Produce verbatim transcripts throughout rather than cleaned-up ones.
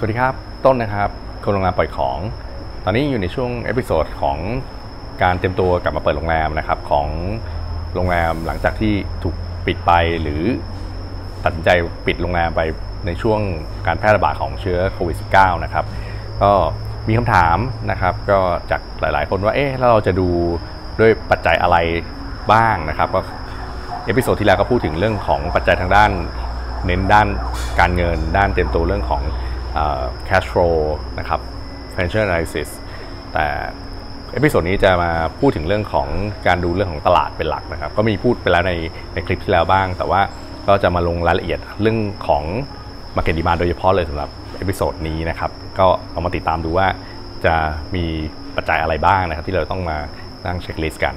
วัสดีครับต้นนะครับคนโรงแรมปล่อยของตอนนี้อยู่ในช่วงเอพิโซดของการเตรียมตัวกลับมาเปิดโรงแรมนะครับของโรงแรมหลังจากที่ถูกปิดไปหรือตัดสินใจปิดโรงแรมไปในช่วงการแพร่ระบาดของเชื้อโควิด สิบเก้า นะครับก็มีคำถามนะครับก็จากหลายๆคนว่าเอ๊ะแล้วเราจะดูด้วยปัจจัยอะไรบ้างนะครับก็เอพิโซดที่แล้วก็พูดถึงเรื่องของปัจจัยทางด้านเน้นด้านการเงินด้านเตรียมตัวเรื่องของcash flow นะครับ financial analysis แต่เอพิโซดนี้จะมาพูดถึงเรื่องของการดูเรื่องของตลาดเป็นหลักนะครับก็มีพูดไปแล้วในในคลิปที่แล้วบ้างแต่ว่าก็จะมาลงรายละเอียดเรื่องของ market demand โดยเฉพาะเลยสำหรับเอพิโซดนี้นะครับก็เอามาติดตามดูว่าจะมีปัจจัยอะไรบ้างนะครับที่เราต้องมานั่งเช็คลิสต์กัน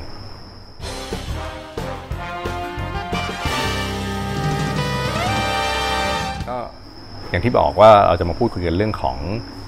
อย่างที่บอกว่าเราจะมาพูดคุยกันเรื่องของ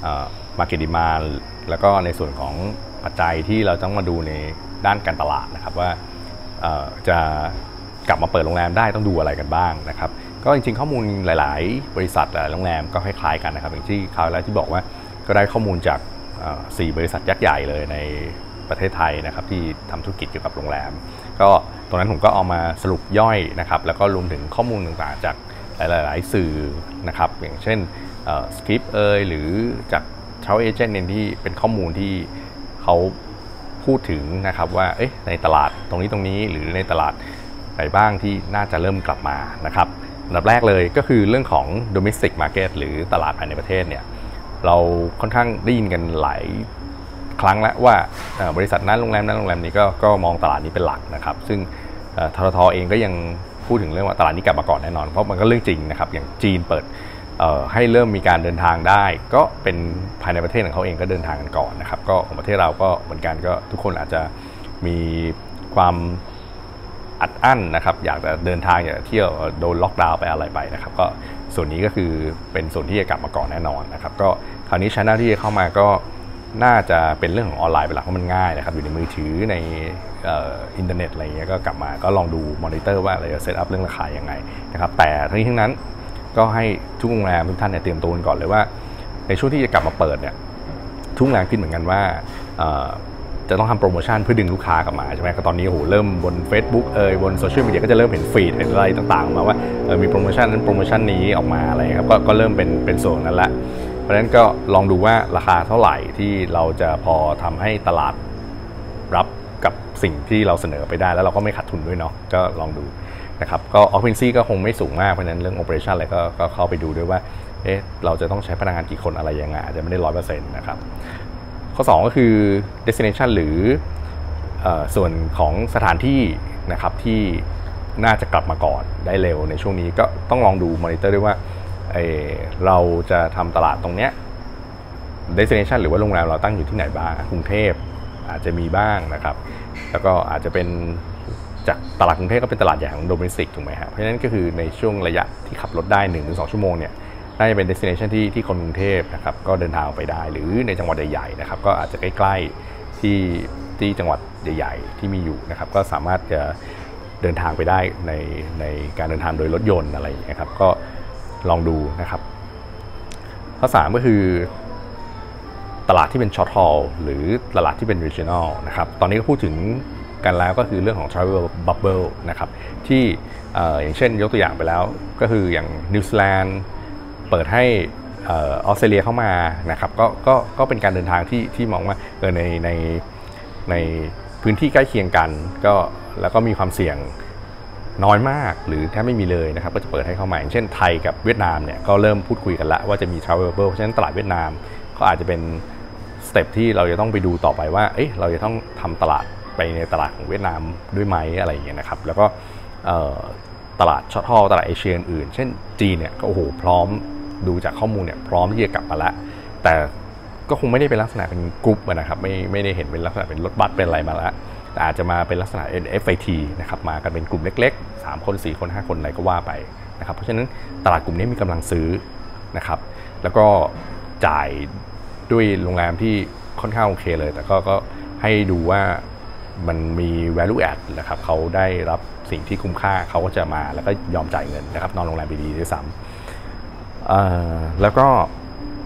market demand แล้วก็ในส่วนของปัจจัยที่เราต้องมาดูในด้านการตลาดนะครับว่าจะกลับมาเปิดโรงแรมได้ต้องดูอะไรกันบ้างนะครับก็จริงๆข้อมูลหลายๆบริษัทหลายโรงแรมก็คล้ายๆกันนะครับอย่างที่คราวแล้วที่บอกว่าก็ได้ข้อมูลจากสี่บริษัทยักษ์ใหญ่เลยในประเทศไทยนะครับที่ทำธุรกิจเกี่ยวกับโรงแรมก็ตรงนั้นผมก็เอามาสรุปย่อยนะครับแล้วก็รวมถึงข้อมูลต่างๆจากหลายๆสื่อนะครับอย่างเช่นสคริปต์เอยหรือจากเช้าเอเจนต์เนี่ยที่เป็นข้อมูลที่เขาพูดถึงนะครับว่าเอ๊ะในตลาดตรงนี้ตรงนี้หรือในตลาดไหนบ้างที่น่าจะเริ่มกลับมานะครับอันดับแรกเลยก็คือเรื่องของ domestic market หรือตลาดภายในประเทศเนี่ยเราค่อนข้างได้ยินกันหลายครั้งแล้วว่าบริษัทนั้นโรงแรมนั้นโรงแรมนี้ก็ก็มองตลาดนี้เป็นหลักนะครับซึ่งทททเองก็ยังพูดถึงเรื่องว่าตลาดนี้กลับมาก่อนแน่นอนเพราะมันก็เรื่องจริงนะครับอย่างจีนเปิดให้เริ่มมีการเดินทางได้ก็เป็นภายในประเทศของเขาเองก็เดินทางกันก่อนนะครับก็ของประเทศเราก็เหมือนกันก็ทุกคนอาจจะมีความอัดอั้นนะครับอยากจะเดินทางอยากจะเที่ยวโดนล็อกดาวน์ไปอะไรไปนะครับก็ส่วนนี้ก็คือเป็นส่วนที่จะกลับมาก่อนแน่นอนนะครับก็คราวนี้ช่องที่จะเข้ามาก็น่าจะเป็นเรื่องของออนไลน์เป็นหลักเพราะมันง่ายนะครับอยู่ในมือถือในอินเทอร์เน็ตอะไรเงี้ยก็กลับมาก็ลองดูมอนิเตอร์ว่าเราจะเซตอัพเรื่องราคายังไงนะครับแต่ทั้งนี้ทั้งนั้นก็ให้ทุกโรงแรมทุกท่านเนี่ยเตรียมตัวกันก่อนเลยว่าในช่วงที่จะกลับมาเปิดเนี่ยทุกโรงแรมคิดเหมือนกันว่าจะต้องทำโปรโมชั่นเพื่อดึงลูกค้ากลับมาใช่ไหมก็ตอนนี้โอ้โหเริ่มบน Facebook เอ่ยบนโซเชียลมีเดียก็จะเริ่มเห็นฟีดเห็นอะไรต่างๆมาว่ามีโปรโมชั่นนั้นโปรโมชั่นนี้ออกมาอะไรครับก็ก็เริ่มเป็นเป็นส่วนนั้นละเพราะฉะนั้นก็ลองดูว่าราคาเท่าไหร่ที่เราจะพอทำให้ตลาดรับกับสิ่งที่เราเสนอไปได้แล้วเราก็ไม่ขาดทุนด้วยเนาะก็ลองดูนะครับก็ occupancy ก็คงไม่สูงมากเพราะฉะนั้นเรื่อง operation อะไรก็ก็เข้าไปดูด้วยว่าเอ๊ะเราจะต้องใช้พนักงานกี่คนอะไรยังไงอาจจะไม่ได้ ร้อยเปอร์เซ็นต์ นะครับข้อสองก็คือ destination หรือส่วนของสถานที่นะครับที่น่าจะกลับมาก่อนได้เร็วในช่วงนี้ก็ต้องลองดูมอนิเตอร์ด้วยว่าเออเราจะทำตลาดตรงเนี้ย destination หรือว่าโรงแรมเราตั้งอยู่ที่ไหนบ้างกรุงเทพอาจจะมีบ้างนะครับแล้วก็อาจจะเป็นจากตลาดกรุงเทพก็เป็นตลาดใหญ่ของโดเมสติกถูกไหมครับเพราะฉะนั้นก็คือในช่วงระยะที่ขับรถได้ หนึ่งถึงสอง ชั่วโมงเนี่ยน่าจะเป็น destination ที่ที่คนกรุงเทพนะครับก็เดินทางไปได้หรือในจังหวัดใหญ่ๆนะครับก็อาจจะใกล้ๆที่ที่จังหวัดใหญ่ๆที่มีอยู่นะครับก็สามารถจะเดินทางไปได้ในในการเดินทางโดยรถยนต์อะไรอย่างเงี้ยครับก็ลองดูนะครับข้อสามก็คือตลาดที่เป็น short haul หรือตลาดที่เป็น regional นะครับตอนนี้ก็พูดถึงกันแล้วก็คือเรื่องของ travel bubble นะครับที่ อ, อย่างเช่นยกตัวอย่างไปแล้วก็คืออย่างนิวซีแลนด์เปิดให้ออสเตรเลียเข้ามานะครับก็ก็ก็เป็นการเดินทางที่ที่มองว่าเออในในในพื้นที่ใกล้เคียงกันก็แล้วก็มีความเสี่ยงน้อยมากหรือแทบไม่มีเลยนะครับก็จะเปิดให้เข้ามาอย่างเช่นไทยกับเวียดนามเนี่ยก็เริ่มพูดคุยกันแล้วว่าจะมี travel bubble เพราะฉะนั้นตลาดเวียดนามก็อาจจะเป็นสเต็ปที่เราจะต้องไปดูต่อไปว่าเอ๊ะเราจะต้องทำตลาดไปในตลาดของเวียดนามด้วยไหมอะไรอย่างเงี้ยนะครับแล้วก็ตลาดช็อตฮอลตลาดเอเชียอื่นเช่นจีนเนี่ยก็โอ้โหพร้อมดูจากข้อมูลเนี่ยพร้อมที่จะกลับมาแล้วแต่ก็คงไม่ได้เป็นลักษณะเป็นกรุ๊ปนะครับไม่ไม่ได้เห็นเป็นลักษณะเป็นรถบัสเป็นอะไรมาแล้วแต่อาจจะมาเป็นลักษณะ เอฟ ไอ ที นะครับมากันเป็นกลุ่มเล็กๆสามคนสี่คนห้าคนอะไรก็ว่าไปนะครับเพราะฉะนั้นตลาดกลุ่มนี้มีกำลังซื้อนะครับแล้วก็จ่ายด้วยโรงแรมที่ค่อนข้างโอเคเลยแต่ก็ก็ให้ดูว่ามันมี value add นะครับเขาได้รับสิ่งที่คุ้มค่าเขาก็จะมาแล้วก็ยอมจ่ายเงินนะครับนอนโรงแรมดีๆด้วยซ้ำแล้วก็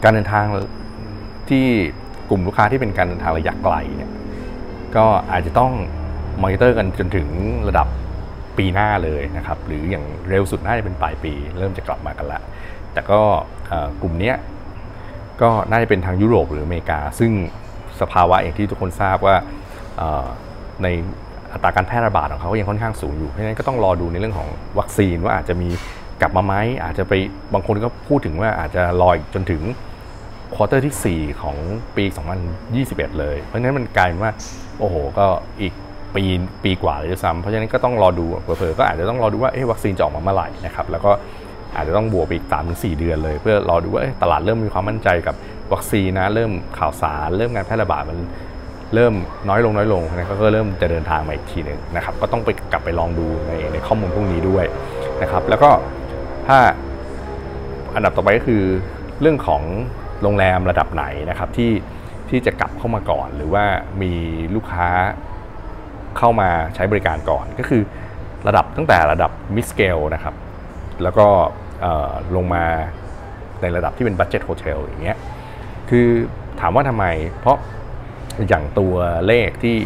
การเดินทางที่กลุ่มลูกค้าที่เป็นการเดินทางระยะไกลเนี่ยก็อาจจะต้องมอนิเตอร์กันจนถึงระดับปีหน้าเลยนะครับหรืออย่างเร็วสุดน่าจะเป็นปลายปีเริ่มจะกลับมากันแล้วแต่ก็กลุ่มนี้ก็น่าจะเป็นทางยุโรปหรืออเมริกาซึ่งสภาวะอย่างที่ทุกคนทราบว่าในอัตราการแพร่ระบาดของเขาก็ยังค่อนข้างสูงอยู่เพราะฉะนั้นก็ต้องรอดูในเรื่องของวัคซีนว่าอาจจะมีกลับมาไหมอาจจะไปบางคนก็พูดถึงว่าอาจจะรอจนถึงควอเตอร์ที่สี่ของปีสองพันยี่สิบเอ็ดเลยเพราะฉะนั้นมันกลายเป็นว่าโอ้โหก็อีกปีปีกว่าเลยด้วยซ้ำเพราะฉะนั้นก็ต้องรอดูเผลอๆก็อาจจะต้องรอดูว่าเอ๊ะวัคซีนจะออกมาเมื่อไหร่นะครับแล้วก็อาจจะต้องบวกไปอีก สามถึงสี่ เดือนเลยเพื่อรอดูว่าตลาดเริ่มมีความมั่นใจกับวัคซีนนะเริ่มข่าวสารเริ่มการแพร่ระบาดมันเริ่มน้อยลงน้อยลงนะก็เริ่มจะเดินทางมาอีกทีหนึ่งนะครับก็ต้องไปกลับไปลองดูในในข้อมูลพวกนี้ด้วยนะครับแล้วก็ถ้าอันดับต่อไปก็คือเรื่องของโรงแรมระดับไหนนะครับที่ที่จะกลับเข้ามาก่อนหรือว่ามีลูกค้าเข้ามาใช้บริการก่อนก็คือระดับตั้งแต่ระดับมิดสเกลนะครับแล้วก็ลงมาในระดับที่เป็นบัดเจ็ตโฮเทลอย่างเงี้ยคือถามว่าทำไมเพราะอย่างตัวเลขที่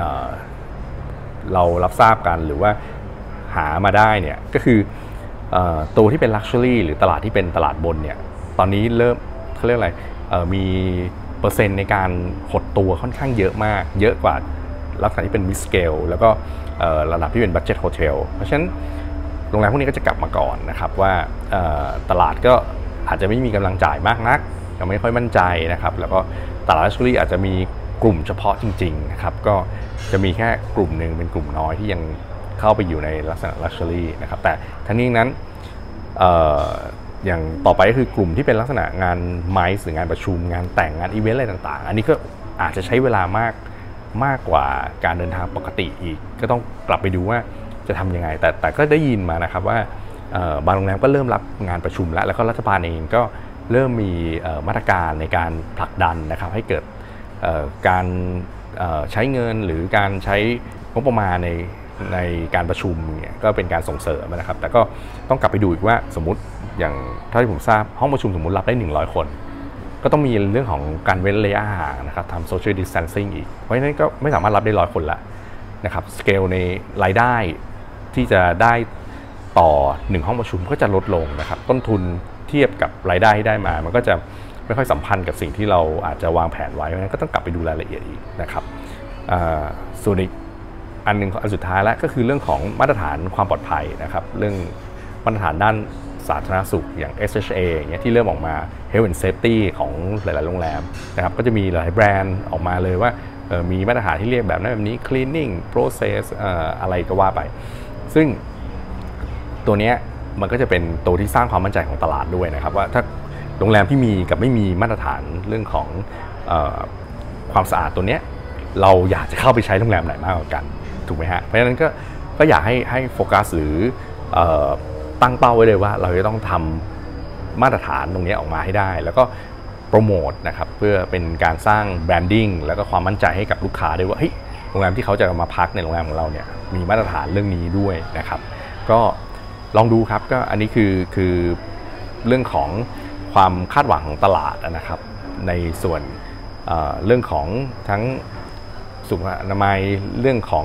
เรารับทราบกันหรือว่าหามาได้เนี่ยก็คือตัวที่เป็น Luxury หรือตลาดที่เป็นตลาดบนเนี่ยตอนนี้เริ่มเขาเรียกอะไรมีเปอร์เซ็นต์ในการหดตัวค่อนข้างเยอะมากเยอะกว่าลักษณะที่เป็น Mid Scale แล้วก็ระดับที่เป็น Budget Hotel เพราะฉะนั้นโรงแรมพวกนี้ก็จะกลับมาก่อนนะครับว่าตลาดก็อาจจะไม่มีกำลังจ่ายมากนักยังไม่ค่อยมั่นใจนะครับแล้วก็ตลาด Luxury อาจจะมีกลุ่มเฉพาะจริงๆนะครับก็จะมีแค่กลุ่มหนึ่งเป็นกลุ่มน้อยที่ยังเข้าไปอยู่ในลักษณะ Luxury นะครับแต่ทั้งนี้นั้น อ, อย่างต่อไปก็คือกลุ่มที่เป็นลักษณะงานไมซ์หรืองานประชุมงานแต่งงานอีเวนต์อะไรต่างๆอันนี้ก็อาจจะใช้เวลามากมากกว่าการเดินทางปกติอีกก็ต้องกลับไปดูว่าจะทำยังไงแต่แต่ก็ได้ยินมานะครับว่าบางโรงแรมก็เริ่มรับงานประชุมแล้วแล้วก็รัฐบาลเองก็เริ่มมีมาตรการในการผลักดันนะครับให้เกิดการใช้เงินหรือการใช้งบประมาณในในการประชุมเนี่ยก็เป็นการส่งเสริมนะครับแต่ก็ต้องกลับไปดูอีกว่าสมมุติอย่างถ้าที่ผมทราบห้องประชุมสมมุติรับได้หนึ่งร้อยคนก็ต้องมีเรื่องของการเว้นระยะห่างนะครับทำ social distancing อีกเพราะฉะนั้นก็ไม่สามารถรับได้ร้อยคนละนะครับสเกลในรายได้ที่จะได้ต่อหนึ่งห้องประชุมก็จะลดลงนะครับต้นทุนเทียบกับรายได้ที่ได้มามันก็จะไม่ค่อยสัมพันธ์กับสิ่งที่เราอาจจะวางแผนไว้เพราะฉะนั้นก็ต้องกลับไปดูรายละเอียดอีกนะครับส่วนอีกอันหนึ่งอันสุดท้ายแล้วก็คือเรื่องของมาตรฐานความปลอดภัยนะครับเรื่องมาตรฐานด้านสาธารณสุขอย่าง เอส เอช เอ อย่างเงี้ยที่เริ่มออกมา Health and Safety ของหลายๆโรงแรมนะครับก็จะมีหลายแบรนด์ออกมาเลยว่ามีมาตรฐานที่เรียกแบบนั้นแบบนี้ Cleaning Process อะไรก็ว่าไปซึ่งตัวเนี้ยมันก็จะเป็นตัวที่สร้างความมั่นใจของตลาดด้วยนะครับว่าถ้าโรงแรมที่มีกับไม่มีมาตรฐานเรื่องของเอ่อความสะอาดตัวเนี้ยเราอยากจะเข้าไปใช้โรงแรมไหนมากกว่ากันถูกไหมฮะเพราะฉะนั้นก็ก็อยากให้ให้โฟกัสหรือตั้งเป้าไว้เลยว่าเราจะต้องทำมาตรฐานตรงนี้ออกมาให้ได้แล้วก็โปรโมทนะครับเพื่อเป็นการสร้างแบรนดิ้งแล้วก็ความมั่นใจให้กับลูกค้าด้วยว่าเฮ้ยโรงแรมที่เขาจะมาพักในโรงแรมของเราเนี่ยมีมาตรฐานเรื่องนี้ด้วยนะครับก็ลองดูครับก็อันนี้คือคือเรื่องของความคาดหวังของตลาดนะครับในส่วนเ, เรื่องของทั้งสุขอนามัยเรื่องของ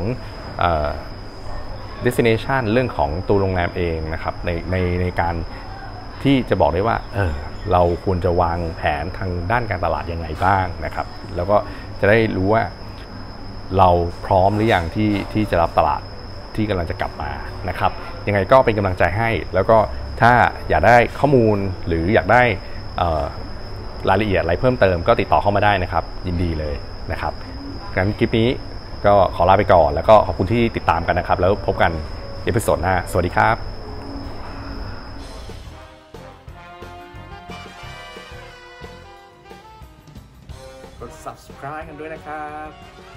destination เรื่องของตัวโรงแรมเองนะครับในในในการที่จะบอกได้ว่าเออเราควรจะวางแผนทางด้านการตลาดยังไงบ้างนะครับแล้วก็จะได้รู้ว่าเราพร้อมหรือยังที่ที่จะรับตลาดที่กำลังจะกลับมานะครับยังไงก็เป็นกำลังใจให้แล้วก็ถ้าอยากได้ข้อมูลหรืออยากได้รายละเอียดอะไรเพิ่มเติมก็ติดต่อเข้ามาได้นะครับยินดีเลยนะครับงั้นคลิปนี้ก็ขอลาไปก่อนแล้วก็ขอบคุณที่ติดตามกันนะครับแล้วพบกันในเอพิโซดหน้าสวัสดีครับกด ซับสไครบ์ กันด้วยนะครับ